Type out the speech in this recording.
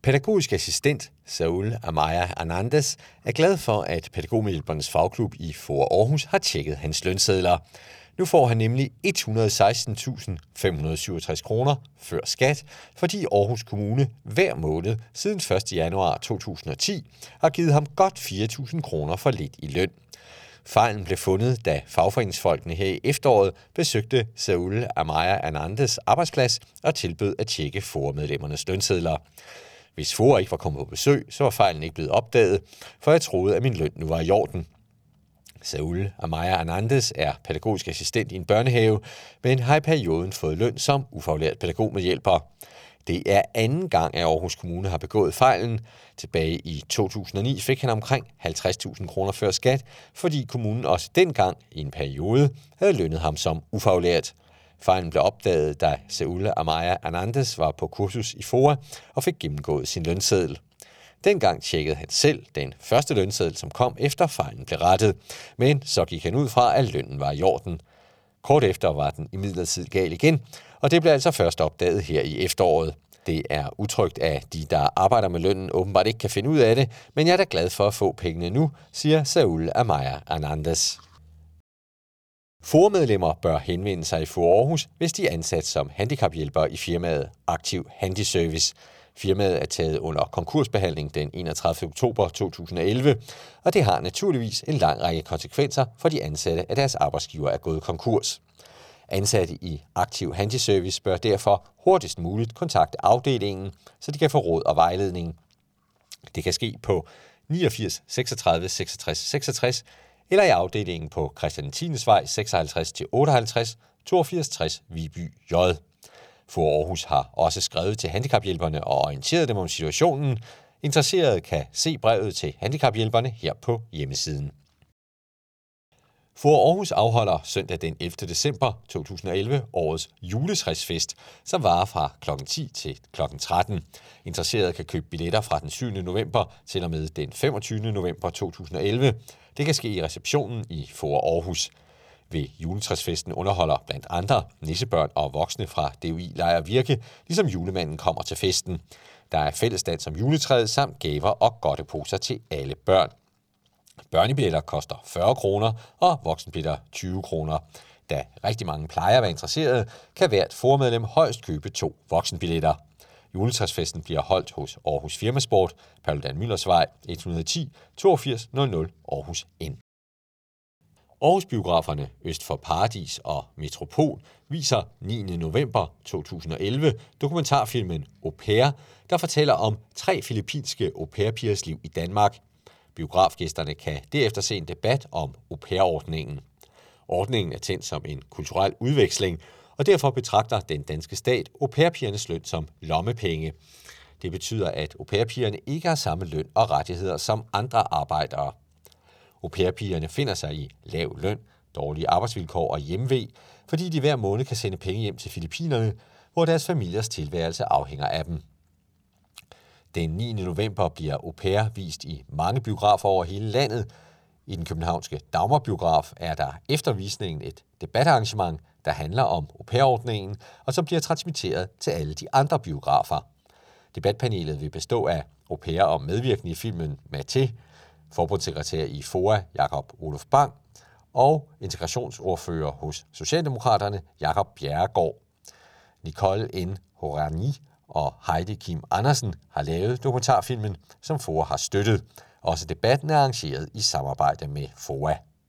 Pædagogisk assistent Saul Amaya Hernandez er glad for, at Pædagogmedhjælpernes fagklub i FOA Aarhus har tjekket hans lønsedler. Nu får han nemlig 116.567 kroner før skat, fordi Aarhus Kommune hver måned siden 1. januar 2010 har givet ham godt 4.000 kroner for lidt i løn. Fejlen blev fundet, da fagforeningsfolkene her i efteråret besøgte Saul Amaya Hernandez arbejdsplads og tilbød at tjekke FOA-medlemmernes lønsedler. Hvis FOA ikke var kommet på besøg, så var fejlen ikke blevet opdaget, for jeg troede, at min løn nu var i orden. Saul Amaya Hernandez er pædagogisk assistent i en børnehave, men har i perioden fået løn som ufaglært pædagogmedhjælper. Det er anden gang, at Aarhus Kommune har begået fejlen. Tilbage i 2009 fik han omkring 50.000 kroner før skat, fordi kommunen også dengang i en periode havde lønnet ham som ufaglært. Fejlen blev opdaget, da Saul Amaya Hernandez var på kursus i FOA og fik gennemgået sin lønseddel. Dengang tjekkede han selv den første lønseddel, som kom efter fejlen blev rettet, men så gik han ud fra, at lønnen var i orden. Kort efter var den imidlertid gal igen, og det blev altså først opdaget her i efteråret. Det er utrygt, at de, der arbejder med lønnen, åbenbart ikke kan finde ud af det, men jeg er da glad for at få pengene nu, siger Saul Amaya Hernandez. FOA-medlemmer bør henvende sig i FOA Aarhus, hvis de er ansat som handicaphjælpere i firmaet Aktiv Handiservice. Firmaet er taget under konkursbehandling den 31. oktober 2011, og det har naturligvis en lang række konsekvenser for de ansatte, at deres arbejdsgiver er gået konkurs. Ansatte i Aktiv Handiservice bør derfor hurtigst muligt kontakte afdelingen, så de kan få råd og vejledning. Det kan ske på 89 36 66 66 eller i afdelingen på Christian Thinesvej 56-58 82 60 Viby J. FOA Aarhus har også skrevet til handicaphjælperne og orienteret dem om situationen. Interesserede kan se brevet til handicaphjælperne her på hjemmesiden. FOA Aarhus afholder søndag den 11. december 2011 årets juletræsfest, som varer fra kl. 10 til kl. 13. Interesserede kan købe billetter fra den 7. november til og med den 25. november 2011. Det kan ske i receptionen i FOA Aarhus. Ved juletræsfesten underholder blandt andre nissebørn og voksne fra DOI Lejr Virke, ligesom julemanden kommer til festen. Der er fællesdans om juletræet samt gaver og godteposer til alle børn. Børnebilletter koster 40 kroner og voksenbilletter 20 kroner. Da rigtig mange plejer at være interesserede, kan hvert FOA-medlem højst købe 2 voksenbilletter. Juletræsfesten bliver holdt hos Aarhus Firmasport, Paludan Møllersvej 110 8200 Aarhus N. Aarhus biograferne øst for Paradis og Metropol viser 9. november 2011 dokumentarfilmen Au Pair, der fortæller om 3 filippinske au pair-pigers liv i Danmark. Biografgæsterne kan derefter se en debat om au pair-ordningen. Ordningen er tænkt som en kulturel udveksling, og derfor betragter den danske stat au pair-pigernes løn som lommepenge. Det betyder, at au pair-pigerne ikke har samme løn og rettigheder som andre arbejdere. Au pair-pigerne finder sig i lav løn, dårlige arbejdsvilkår og hjemve, fordi de hver måned kan sende penge hjem til Filippinerne, hvor deres familiers tilværelse afhænger af dem. Den 9. november bliver Au Pair vist i mange biografer over hele landet. I den københavnske Dagmarbiograf er der efter visningen et debatarrangement, der handler om Au Pair-ordningen, og som bliver transmitteret til alle de andre biografer. Debatpanelet vil bestå af au pair og medvirkende i filmen Maté, forbundssekretær i FOA Jakob Olof Bang og integrationsordfører hos Socialdemokraterne Jakob Bjerregaard. Nicole N. Horani og Heidi Kim Andersen har lavet dokumentarfilmen, som FOA har støttet. Også debatten er arrangeret i samarbejde med FOA.